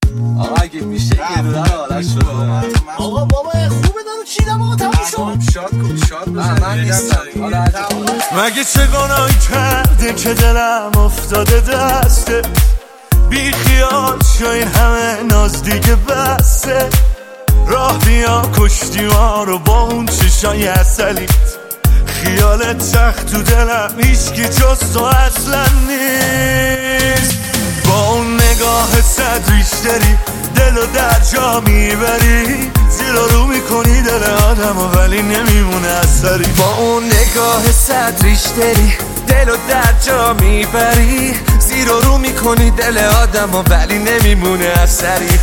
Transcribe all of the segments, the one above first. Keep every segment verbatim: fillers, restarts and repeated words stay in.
آقا اگه میشه یه دونه رو آرش رو آقا بابا خوبه دارو چیدم آقا تموم شد. شاد کن شاد بزن. من نیستم مگه چه گناهی کرده که دلم افتاده دسته، بی خیال شو این همه ناز دیگه بسته. راه بیا کشتی ما رو با اون چشای اصلیت، خیالت تخت تو دلم هیچکی جز تو اصلا نیست. با اون نگاه صد ریشتری دلو در جا میبری، زیر رو میکنی دل آدمو ولی نمیمونه اثری. با اون نگاه صد ریشتری دلو در جا میبری، زیر رو میکنی دل آدمو ولی نمیمونه اثری.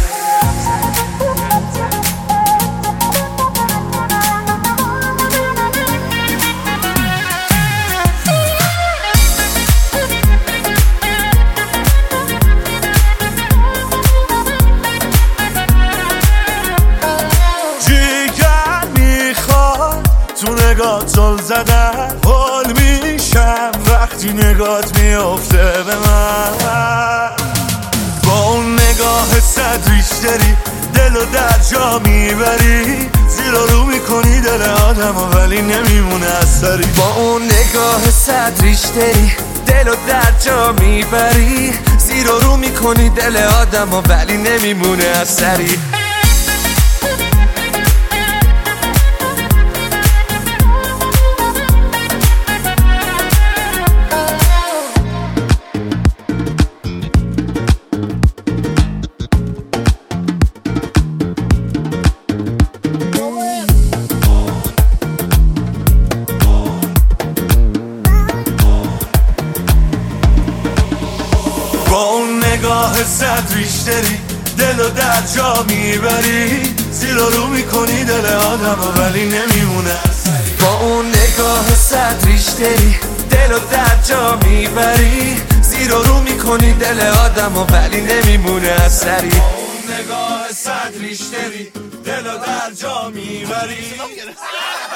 تو نگاه زل زدن حال میشم وقتی نگات میافته به من. با اون نگاه صد ریشتری دلو در جا میبری، زیر رو میکنی دل آدمو ولی نمیمونه اثری. با اون نگاه صد ریشتری دلو در جا میبری، زیر رو میکنی دل آدمو ولی نمیمونه اثری. با اون نگاه صد ریشتری دلو در جا میبری، زیر رو میکنی دل آدمو ولی نمیمونه اثری. با اون نگاه صد ریشتری دلو در جا میبری، زیر رو میکنی دل آدمو ولی نمیمونه اثری. با اون نگاه صد ریشتری دلو در جا میبری